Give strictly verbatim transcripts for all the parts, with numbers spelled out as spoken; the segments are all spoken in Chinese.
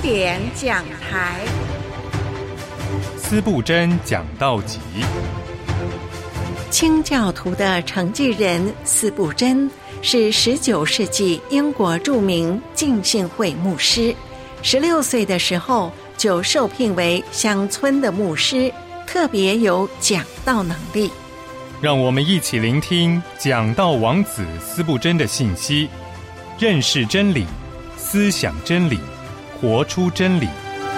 典讲台， 司布真讲道集。 清教徒的承继人司布真是十九世纪英国著名浸信会牧师，十六岁的时候就受聘为乡村的牧师，特别有讲道能力。 让我们一起聆听讲道王子司布真的信息，认识真理，思想真理，活出真理。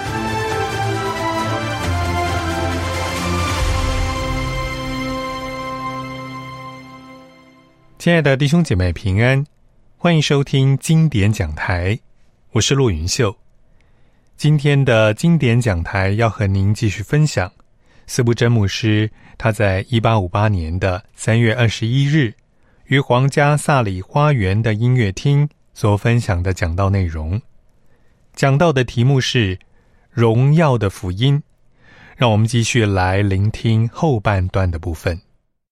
亲爱的弟兄姐妹平安，欢迎收听经典讲台，我是骆云秀。今天的经典讲台要和您继续分享司布真牧师他在一八五八年的三月二十一日于皇家萨里花园的音乐厅所分享的讲道内容。讲道的题目是荣耀的福音，让我们继续来聆听后半段的部分。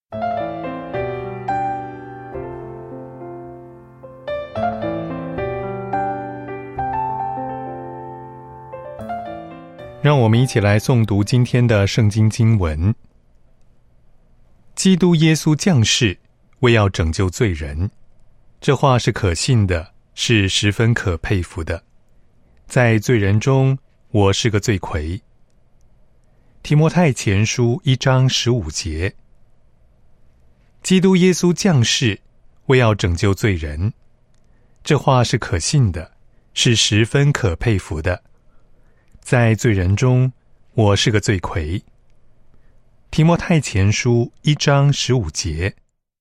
让我们一起来诵读今天的圣经经文。基督耶稣降世，为要拯救罪人，这话是可信的，是十分可佩服的。在罪人中，我是个罪魁。提摩太前书一章十五节。基督耶稣降世，为要拯救罪人，这话是可信的，是十分可佩服的。在罪人中，我是个罪魁。提摩太前书一章十五节。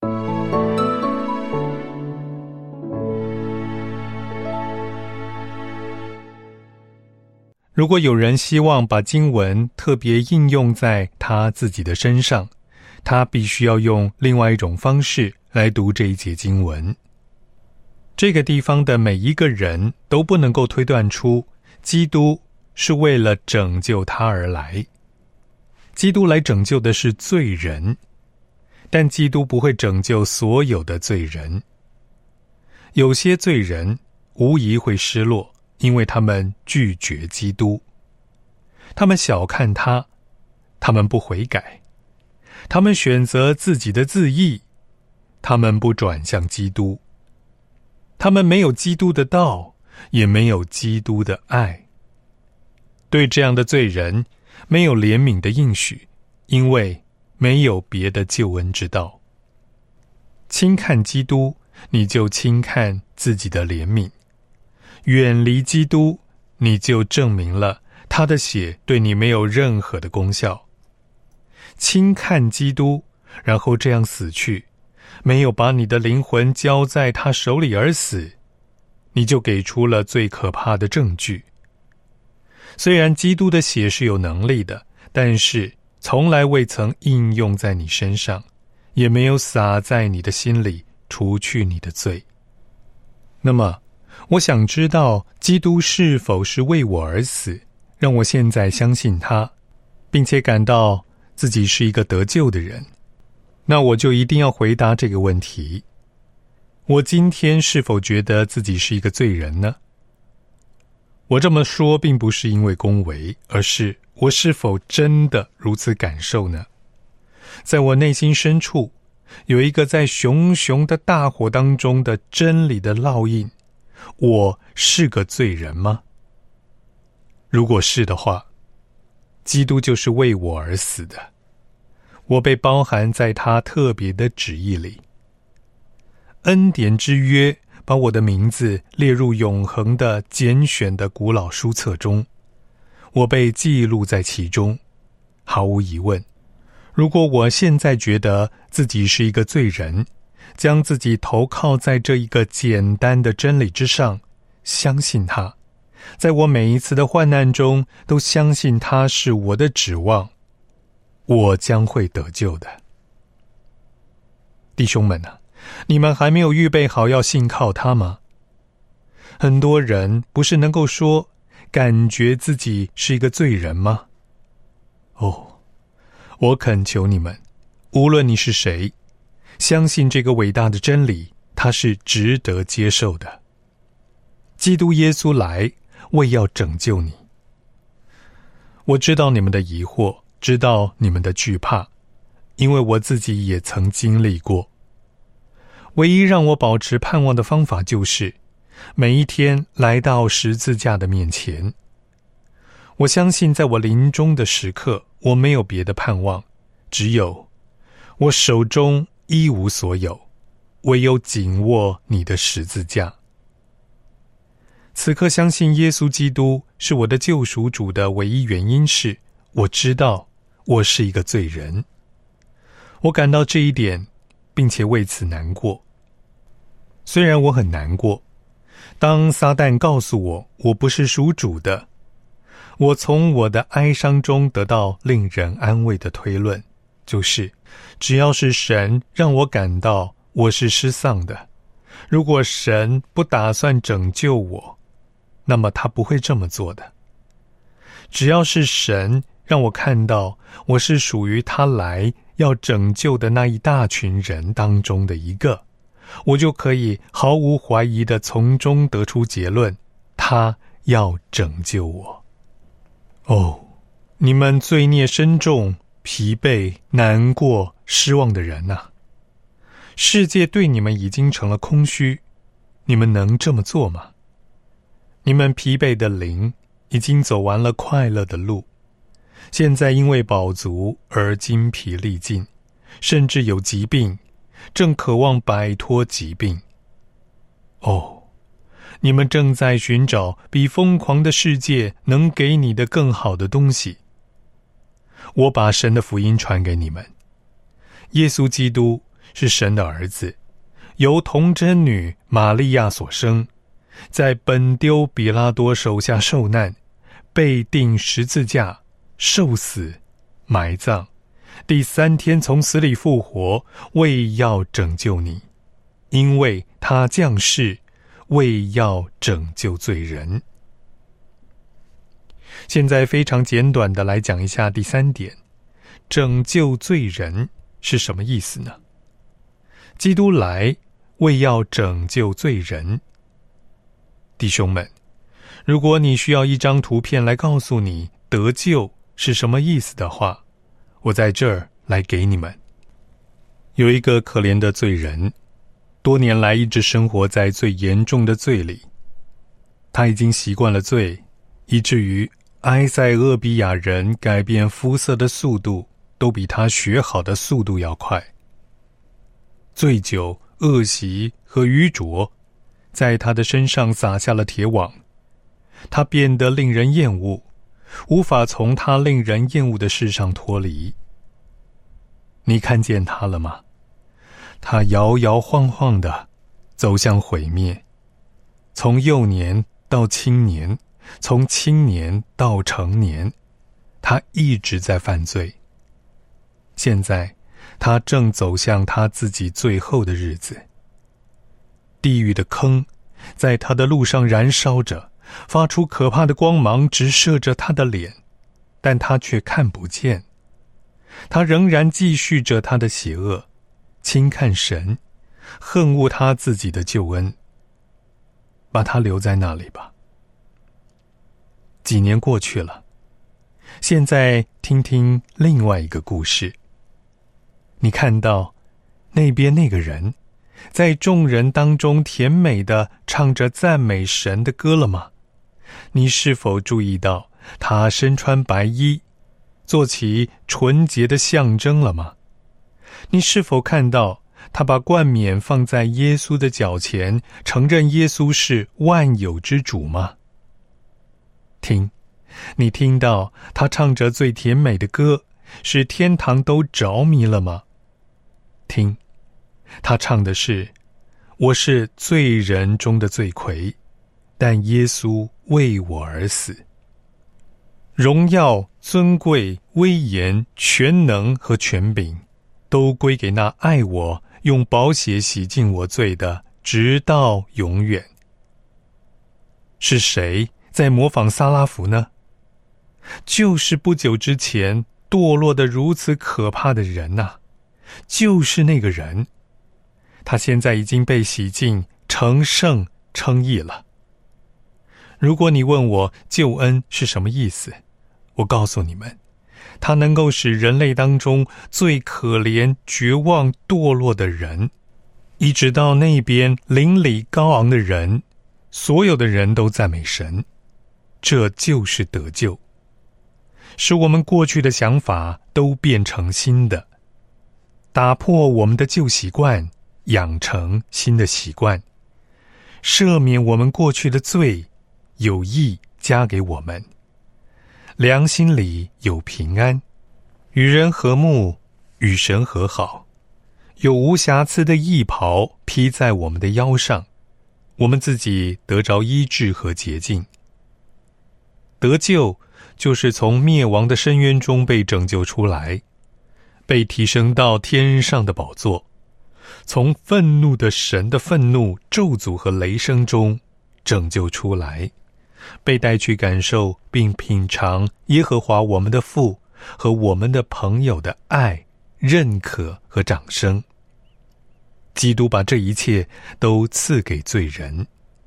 如果有人希望把经文特别应用在他自己的身上，他必须要用另外一种方式来读这一节经文。这个地方的每一个人都不能够推断出基督是为了拯救他而来。基督来拯救的是罪人，但基督不会拯救所有的罪人。有些罪人无疑会失落，因为他们拒绝基督，他们小看他，他们不悔改，他们选择自己的自义，他们不转向基督，他们没有基督的道，也没有基督的爱。对这样的罪人，没有怜悯的应许，因为没有别的救恩之道。轻看基督，你就轻看自己的怜悯；远离基督，你就证明了他的血对你没有任何的功效。轻看基督，然后这样死去，没有把你的灵魂交在他手里而死，你就给出了最可怕的证据。虽然基督的血是有能力的，但是从来未曾应用在你身上，也没有洒在你的心里，除去你的罪。那么我想知道基督是否是为我而死，让我现在相信他，并且感到自己是一个得救的人。那我就一定要回答这个问题：我今天是否觉得自己是一个罪人呢？我这么说并不是因为恭维，而是我是否真的如此感受呢？在我内心深处，有一个在熊熊的大火当中的真理的烙印，我是个罪人吗？如果是的话，基督就是为我而死的，我被包含在他特别的旨意里。恩典之约把我的名字列入永恒的拣选的古老书册中，我被记录在其中。毫无疑问，如果我现在觉得自己是一个罪人，将自己投靠在这一个简单的真理之上，相信他，在我每一次的患难中都相信他是我的指望，我将会得救的。弟兄们啊，你们还没有预备好要信靠他吗？很多人不是能够说感觉自己是一个罪人吗？哦，我恳求你们，无论你是谁，相信这个伟大的真理，它是值得接受的。基督耶稣来为要拯救你。我知道你们的疑惑，知道你们的惧怕，因为我自己也曾经历过。唯一让我保持盼望的方法，就是每一天来到十字架的面前。我相信在我临终的时刻，我没有别的盼望，只有我手中一无所有，唯有紧握你的十字架。此刻相信耶稣基督是我的救赎主的唯一原因是，我知道我是一个罪人。我感到这一点，并且为此难过。虽然我很难过，当撒旦告诉我我不是属主的，我从我的哀伤中得到令人安慰的推论，就是只要是神让我感到我是失丧的，如果神不打算拯救我，那么他不会这么做的。只要是神让我看到我是属于他来要拯救的那一大群人当中的一个，我就可以毫无怀疑地从中得出结论，他要拯救我。哦，你们罪孽深重、疲惫、难过、失望的人啊，世界对你们已经成了空虚，你们能这么做吗？你们疲惫的灵已经走完了快乐的路，现在因为饱足而精疲力尽，甚至有疾病，正渴望摆脱疾病。哦，你们正在寻找比疯狂的世界能给你的更好的东西。我把神的福音传给你们。耶稣基督是神的儿子，由童贞女玛利亚所生，在本丢比拉多手下受难，被钉十字架，受死，埋葬，第三天从死里复活，为要拯救你，因为他降世，为要拯救罪人。现在非常简短的来讲一下第三点，拯救罪人是什么意思呢？基督来为要拯救罪人。弟兄们，如果你需要一张图片来告诉你得救是什么意思的话，我在这儿来给你们。有一个可怜的罪人，多年来一直生活在最严重的罪里，他已经习惯了罪，以至于埃塞俄比亚人改变肤色的速度都比他学好的速度要快。醉酒、恶习和愚拙在他的身上撒下了铁网，他变得令人厌恶，无法从他令人厌恶的事上脱离。你看见他了吗？他摇摇晃晃地走向毁灭，从幼年到青年，从青年到成年，他一直在犯罪。现在他正走向他自己最后的日子。地狱的坑在他的路上燃烧着，发出可怕的光芒，直射着他的脸，但他却看不见。他仍然继续着他的邪恶，轻看神，恨恶他自己的救恩。把他留在那里吧。几年过去了，现在听听另外一个故事。你看到那边那个人在众人当中甜美地唱着赞美神的歌了吗？你是否注意到他身穿白衣，做起纯洁的象征了吗？你是否看到他把冠冕放在耶稣的脚前，承认耶稣是万有之主吗？听，你听到他唱着最甜美的歌，使天堂都着迷了吗？听，他唱的是，我是罪人中的罪魁，但耶稣为我而死。荣耀、尊贵、威严、全能和权柄，都归给那爱我、用宝血洗净我罪的，直到永远。是谁在模仿撒拉弗呢？就是不久之前堕落得如此可怕的人呐、啊，就是那个人。他现在已经被洗净、成圣、称义了。 如果你问我救恩是什么意思，我告诉你们，它能够使人类当中最可怜、绝望、堕落的人，一直到那边邻里高昂的人，所有的人都赞美神，这就是得救，使我们过去的想法都变成新的，打破我们的旧习惯，养成新的习惯，赦免我们过去的罪，有义加给我们，良心里有平安，与人和睦，与神和好，有无瑕疵的义袍披在我们的腰上，我们自己得着医治和洁净。得救就是从灭亡的深渊中被拯救出来，被提升到天上的宝座，从愤怒的神的愤怒、咒诅和雷声中拯救出来，被带去感受并品尝耶和华我们的父和我们的朋友的爱、认可和掌声。基督把这一切都赐给罪人。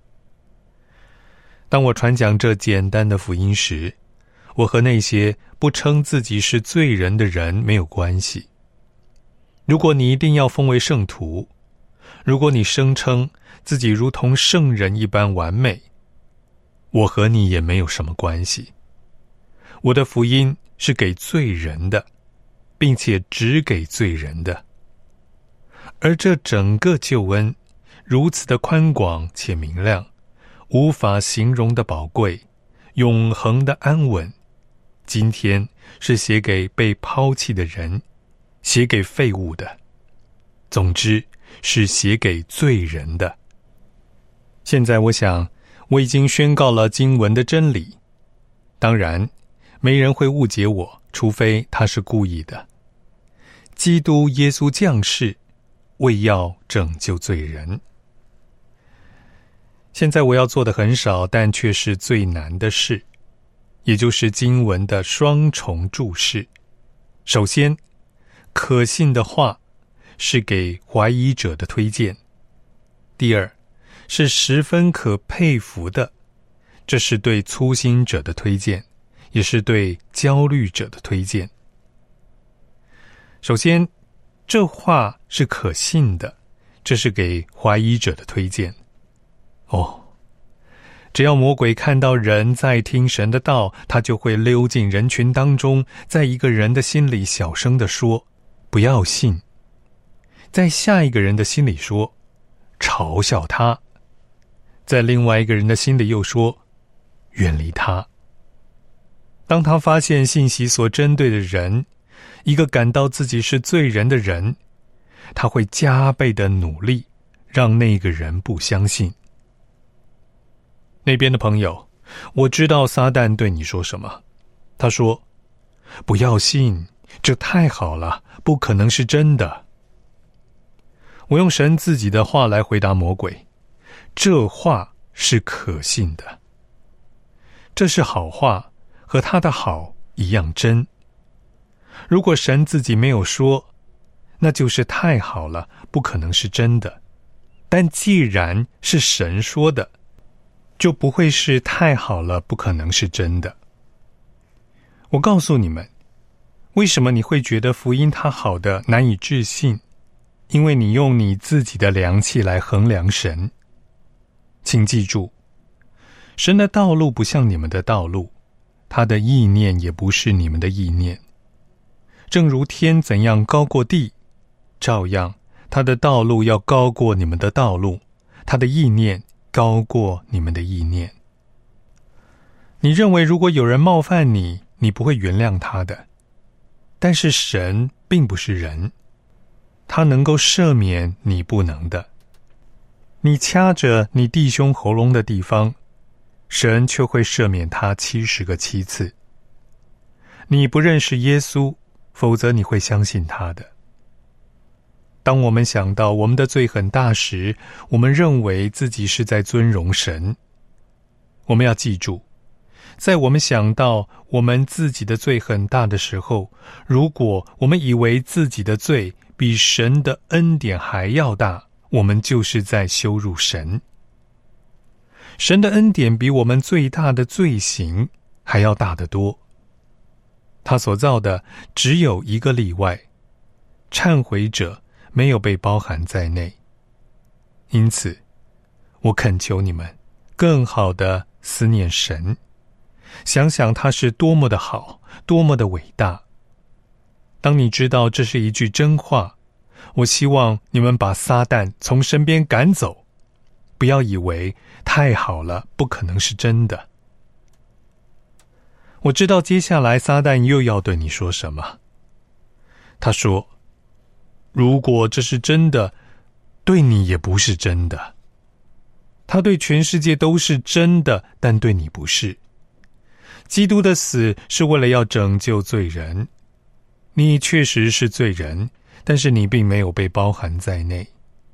当我传讲这简单的福音时，我和那些不称自己是罪人的人没有关系。如果你一定要封为圣徒，如果你声称自己如同圣人一般完美，我和你也没有什么关系。我的福音是给罪人的，并且只给罪人的。而这整个救恩如此的宽广且明亮，无法形容的宝贵，永恒的安稳，今天是写给被抛弃的人，写给废物的，总之是写给罪人的。现在我想我已经宣告了经文的真理，当然没人会误解我，除非他是故意的。基督耶稣降世，为要拯救罪人。现在我要做的很少，但却是最难的事，也就是经文的双重注释。首先，可信的话是给怀疑者的推荐；第二，是十分可佩服的，这是对粗心者的推荐，也是对焦虑者的推荐。首先，这话是可信的，这是给怀疑者的推荐。哦，只要魔鬼看到人在听神的道，他就会溜进人群当中，在一个人的心里小声地说，不要信；在下一个人的心里说，嘲笑他；在另外一个人的心里又说，远离他。当他发现信息所针对的人，一个感到自己是罪人的人，他会加倍的努力，让那个人不相信。那边的朋友，我知道撒旦对你说什么。他说，不要信，这太好了，不可能是真的。我用神自己的话来回答魔鬼，这话是可信的。这是好话，和他的好一样真。如果神自己没有说，那就是太好了，不可能是真的。但既然是神说的，就不会是太好了，不可能是真的。我告诉你们，为什么你会觉得福音它好的难以置信？因为你用你自己的量器来衡量神。请记住，神的道路不像你们的道路，他的意念也不是你们的意念。正如天怎样高过地，照样他的道路要高过你们的道路，他的意念高过你们的意念。你认为如果有人冒犯你，你不会原谅他的，但是神并不是人，他能够赦免你不能的。你掐着你弟兄喉咙的地方，神却会赦免他七十个七次。你不认识耶稣，否则你会相信他的。当我们想到我们的罪很大时，我们认为自己是在尊荣神。我们要记住，在我们想到我们自己的罪很大的时候，如果我们以为自己的罪比神的恩典还要大，我们就是在羞辱神。 神的恩典比我们最大的罪行还要大得多。他所造的只有一个例外，忏悔者没有被包含在内。因此，我恳求你们更好地思念神，想想他是多么的好，多么的伟大。当你知道这是一句真话，我希望你们把撒旦从身边赶走，不要以为太好了，不可能是真的。我知道接下来撒旦又要对你说什么。他说，如果这是真的，对你也不是真的。他对全世界都是真的，但对你不是。基督的死是为了要拯救罪人，你确实是罪人，但是你并没有被包含在内。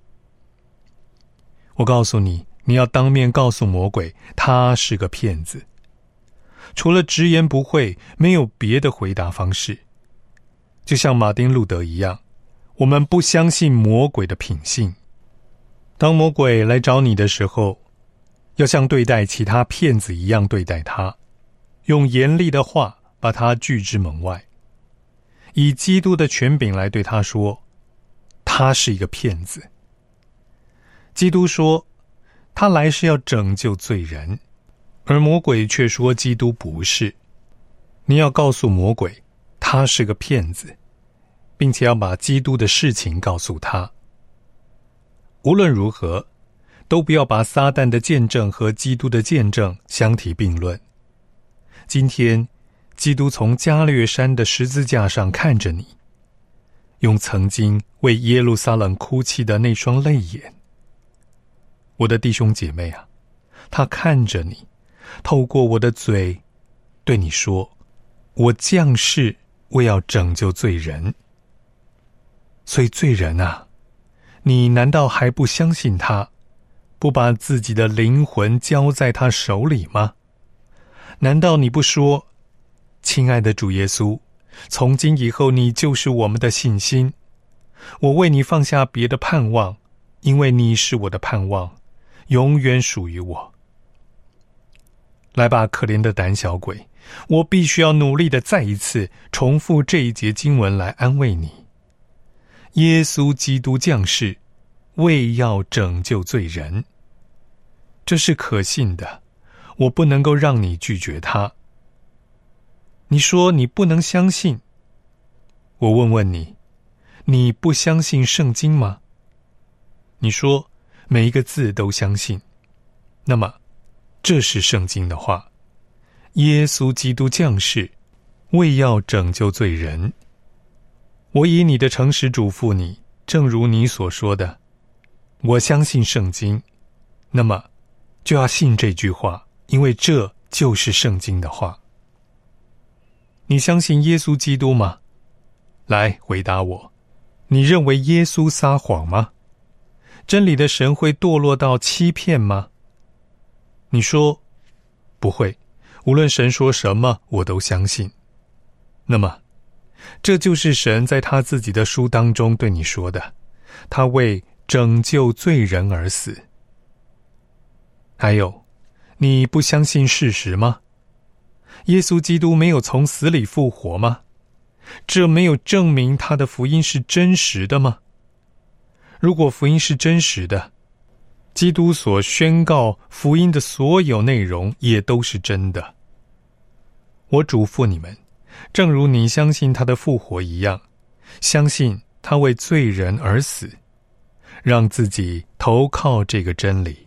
我告诉你，你要当面告诉魔鬼，他是个骗子。除了直言不讳，没有别的回答方式。就像马丁路德一样，我们不相信魔鬼的品性。当魔鬼来找你的时候，要像对待其他骗子一样对待他，用严厉的话把他拒之门外，以基督的权柄来对他说，他是一个骗子。基督说，他来是要拯救罪人，而魔鬼却说基督不是。你要告诉魔鬼，他是个骗子，并且要把基督的事情告诉他。无论如何，都不要把撒旦的见证和基督的见证相提并论。今天，基督从加略山的十字架上看着你，用曾经为耶路撒冷哭泣的那双泪眼。我的弟兄姐妹啊，他看着你，透过我的嘴对你说，我降世为要拯救罪人。所以罪人啊，你难道还不相信他，不把自己的灵魂交在他手里吗？难道你不说，亲爱的主耶稣，从今以后你就是我们的信心，我为你放下别的盼望，因为你是我的盼望，永远属于我。来吧，可怜的胆小鬼，我必须要努力的再一次重复这一节经文来安慰你。耶稣基督降世，为要拯救罪人，这是可信的，我不能够让你拒绝他。你说你不能相信，我问问你，你不相信圣经吗？你说每一个字都相信，那么这是圣经的话，耶稣基督降世，为要拯救罪人。我以你的诚实嘱咐你，正如你所说的，我相信圣经，那么就要信这句话，因为这就是圣经的话。你相信耶稣基督吗？来回答我，你认为耶稣撒谎吗？真理的神会堕落到欺骗吗？你说不会，无论神说什么我都相信。那么这就是神在他自己的书当中对你说的，他为拯救罪人而死。还有，你不相信事实吗？耶稣基督没有从死里复活吗？这没有证明他的福音是真实的吗？如果福音是真实的，基督所宣告福音的所有内容也都是真的。我嘱咐你们，正如你相信他的复活一样，相信他为罪人而死，让自己投靠这个真理。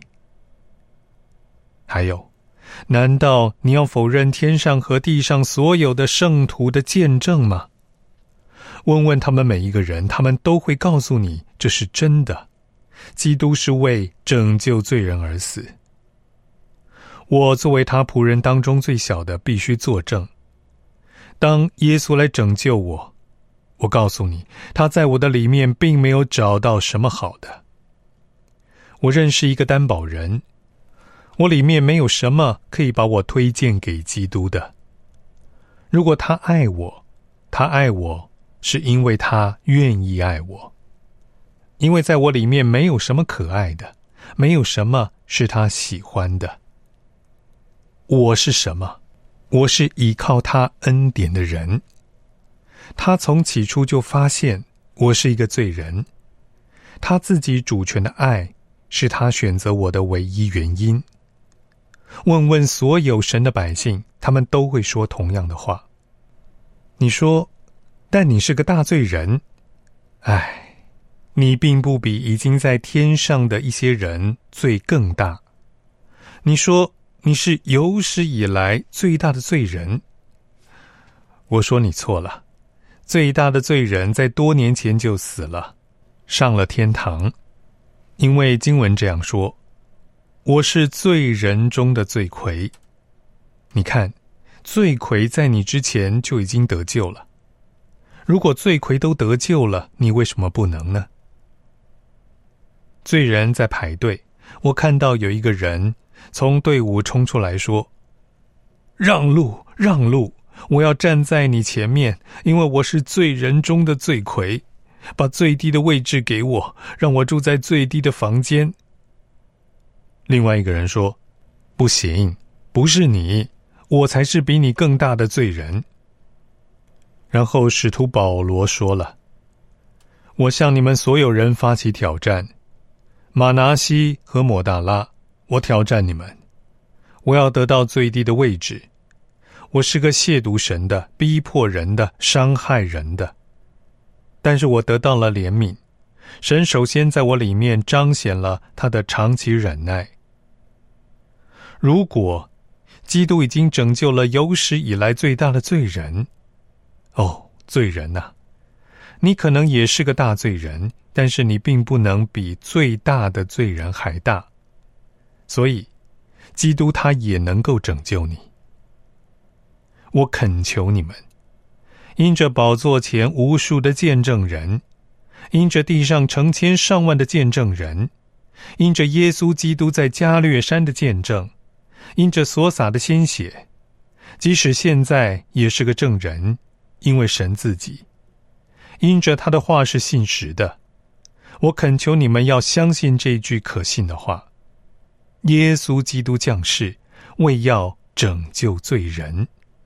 还有，难道你要否认天上和地上所有的圣徒的见证吗？问问他们每一个人，他们都会告诉你这是真的，基督是为拯救罪人而死。我作为他仆人当中最小的，必须作证。当耶稣来拯救我，我告诉你，他在我的里面并没有找到什么好的。我认识一个担保人，我里面没有什么可以把我推荐给基督的。如果他爱我，他爱我是因为他愿意爱我，因为在我里面没有什么可爱的，没有什么是他喜欢的。 我是什么？我是依靠他恩典的人。他从起初就发现我是一个罪人，他自己主权的爱是他选择我的唯一原因。问问所有神的百姓，他们都会说同样的话。你说，但你是个大罪人。唉，你并不比已经在天上的一些人罪更大。你说你是有史以来最大的罪人。我说你错了，最大的罪人在多年前就死了，上了天堂。因为经文这样说，我是罪人中的罪魁。你看，罪魁在你之前就已经得救了。如果罪魁都得救了，你为什么不能呢？罪人在排队，我看到有一个人从队伍冲出来说，让路，让路，我要站在你前面，因为我是罪人中的罪魁，把最低的位置给我，让我住在最低的房间。另外一个人说，不行，不是你，我才是比你更大的罪人。然后使徒保罗说了，我向你们所有人发起挑战，马拿西和抹大拉，我挑战你们，我要得到最低的位置。我是个亵渎神的，逼迫人的，伤害人的，但是我得到了怜悯。神首先在我里面彰显了他的长期忍耐。如果基督已经拯救了有史以来最大的罪人，哦，罪人啊，你可能也是个大罪人，但是你并不能比最大的罪人还大。所以基督他也能够拯救你。我恳求你们，因着宝座前无数的见证人，因着地上成千上万的见证人，因着耶稣基督在加略山的见证，因着所洒的鲜血，即使现在也是个证人，因为神自己，因着他的话是信实的，我恳求你们要相信这句可信的话，耶稣基督降世，为要拯救罪人。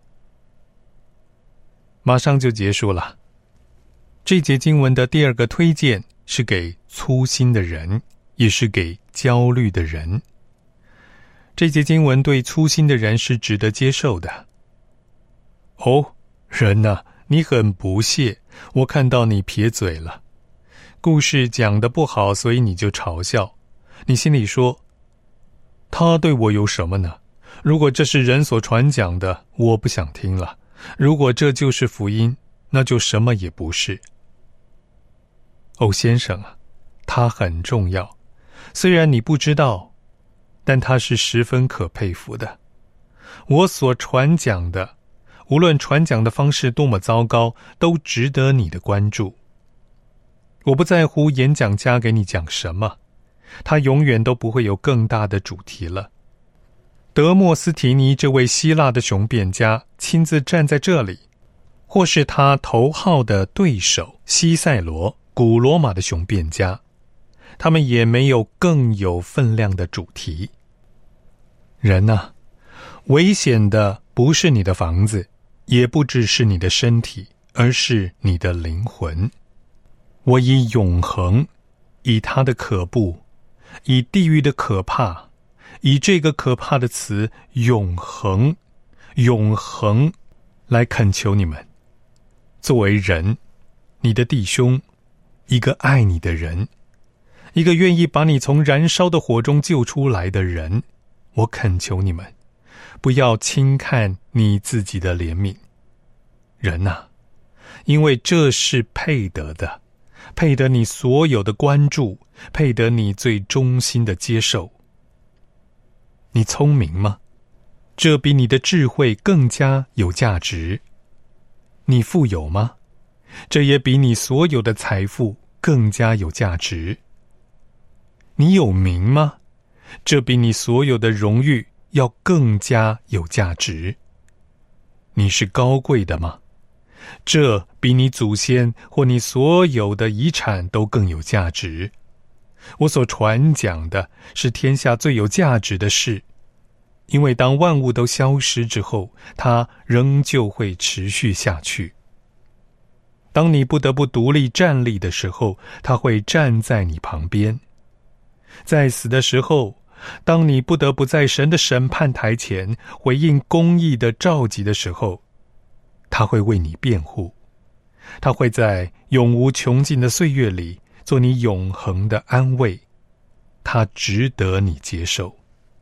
马上就结束了。这节经文的第二个推荐是给粗心的人，也是给焦虑的人。这节经文对粗心的人是值得接受的。哦，人啊，你很不屑，我看到你撇嘴了。故事讲得不好，所以你就嘲笑。你心里说，他对我有什么呢？如果这是人所传讲的，我不想听了。如果这就是福音，那就什么也不是。哦，先生啊，他很重要，虽然你不知道，但他是十分可佩服的。我所传讲的，无论传讲的方式多么糟糕，都值得你的关注。我不在乎演讲家给你讲什么，他永远都不会有更大的主题了。德莫斯提尼这位希腊的雄辩家亲自站在这里，或是他头号的对手西塞罗，古罗马的雄辩家，他们也没有更有分量的主题。人啊，危险的不是你的房子，也不只是你的身体，而是你的灵魂。我以永恒，以他的可怖，以地狱的可怕，以这个可怕的词永恒，永恒来恳求你们，作为人，你的弟兄，一个爱你的人，一个愿意把你从燃烧的火中救出来的人，我恳求你们，不要轻看你自己的怜悯。人啊，因为这是配得的，配得你所有的关注，配得你最衷心的接受。你聪明吗？这比你的智慧更加有价值。你富有吗？这也比你所有的财富更加有价值。你有名吗？这比你所有的荣誉要更加有价值。你是高贵的吗？这比你祖先或你所有的遗产都更有价值。我所传讲的是天下最有价值的事。 因为当万物都消失之后，它仍旧会持续下去。当你不得不独立站立的时候，它会站在你旁边。在死的时候，当你不得不在神的审判台前回应公义的召集的时候，他会为你辩护。他会在永无穷尽的岁月里做你永恒的安慰，他值得你接受。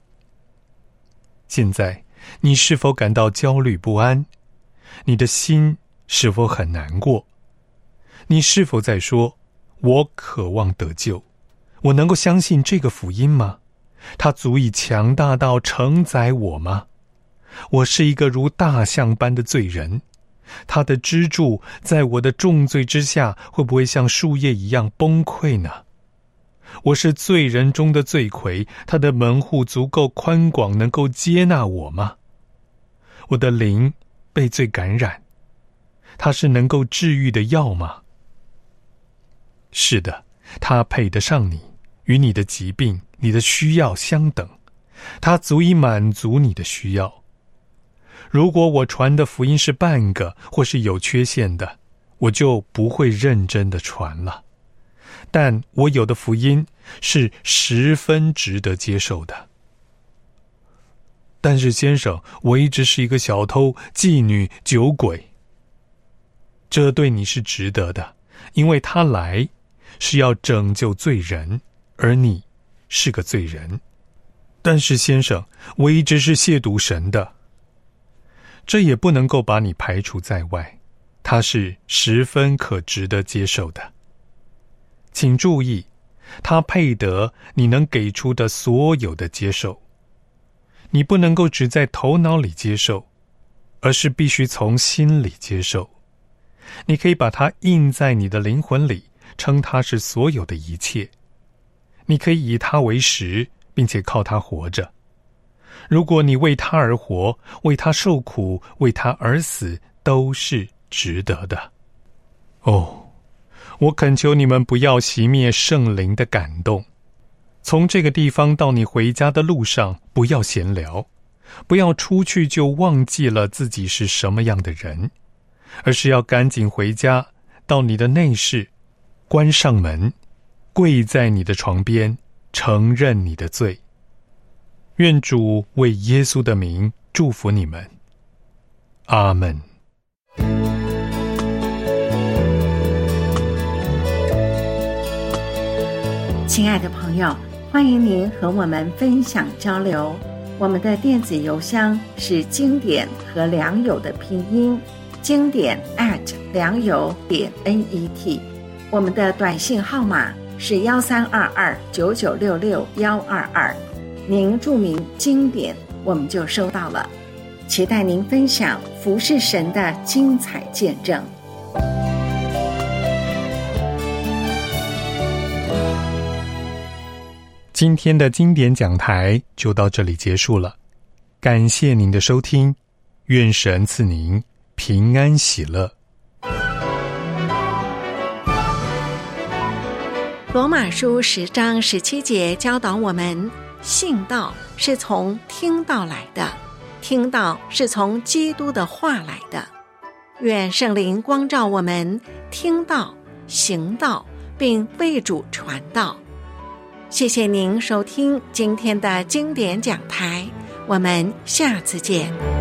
现在你是否感到焦虑不安？你的心是否很难过？你是否在说，我渴望得救，我能够相信这个福音吗？它足以强大到承载我吗？我是一个如大象般的罪人，他的支柱在我的重罪之下，会不会像树叶一样崩溃呢？我是罪人中的罪魁，他的门户足够宽广，能够接纳我吗？我的灵被罪感染，他是能够治愈的药吗？是的，他配得上你，与你的疾病、你的需要相等，他足以满足你的需要。如果我传的福音是半个或是有缺陷的，我就不会认真的传了。但我有的福音是十分值得接受的。但是先生，我一直是一个小偷、妓女、酒鬼。这对你是值得的，因为他来是要拯救罪人，而你是个罪人。但是先生，我一直是亵渎神的。这也不能够把你排除在外，它是十分可值得接受的。请注意，它配得你能给出的所有的接受。你不能够只在头脑里接受，而是必须从心里接受。你可以把它印在你的灵魂里，称它是所有的一切。你可以以它为食，并且靠它活着。如果你为他而活，为他受苦，为他而死，都是值得的。哦，我恳求你们不要熄灭圣灵的感动。从这个地方到你回家的路上，不要闲聊，不要出去就忘记了自己是什么样的人，而是要赶紧回家，到你的内室，关上门，跪在你的床边，承认你的罪。愿主为耶稣的名祝福你们，阿们。 亲爱的朋友，欢迎您和我们分享交流。我们的电子邮箱是经典和良友的拼音，经典 at 良友点 net。我们的短信号码是幺三二二九九六六幺二二。您注明经典，我们就收到了。期待您分享服侍神的精彩见证。 今天的经典讲台就到这里结束了，感谢您的收听，愿神赐您平安喜乐。 罗马书十章十七节教导我们，信道是从听道来的，听道是从基督的话来的。愿圣灵光照我们，听道、行道，并为主传道。谢谢您收听今天的经典讲台，我们下次见。